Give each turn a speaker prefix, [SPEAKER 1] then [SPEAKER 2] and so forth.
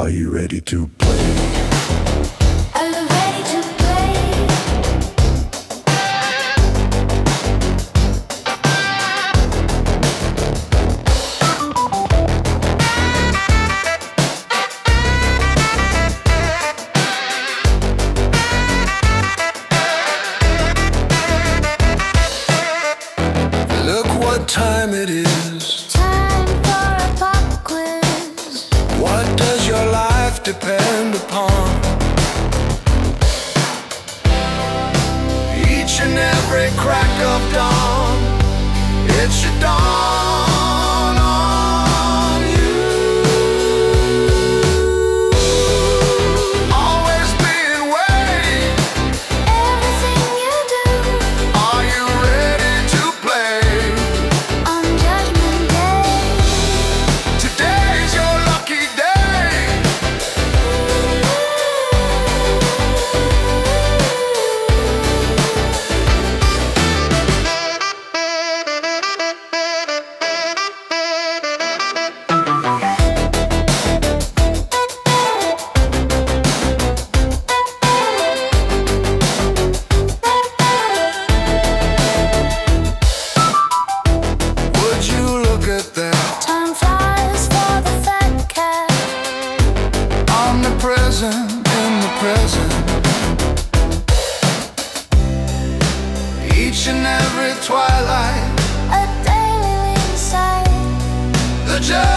[SPEAKER 1] Are you ready to play?
[SPEAKER 2] Are you ready to play?
[SPEAKER 1] Look what time it is.
[SPEAKER 2] Time for a pop quiz.
[SPEAKER 1] What does your life depend upon? Each and every crack of dawn, it should dawn on you. Always being waiting.
[SPEAKER 2] Everything you do
[SPEAKER 1] Are you ready to play?
[SPEAKER 2] on Judgment Day.
[SPEAKER 1] Today's your lucky day. Would you look at that?
[SPEAKER 2] Time flies for the fat cat.
[SPEAKER 1] Omnipresent in the present. Each and every twilight,
[SPEAKER 2] A daily sight.
[SPEAKER 1] the